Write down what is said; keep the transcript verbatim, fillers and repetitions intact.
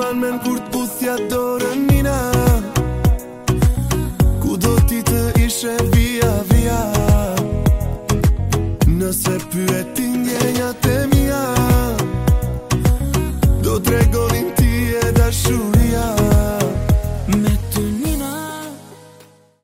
mban men kur t'puthja dorën nina, ku do ti të ishe via via. Nëse pyetin ndjenjat e mia, do t'regoni